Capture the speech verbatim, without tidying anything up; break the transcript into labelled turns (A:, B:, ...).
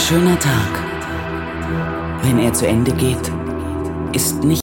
A: schöner Tag. Wenn er zu Ende geht, ist nicht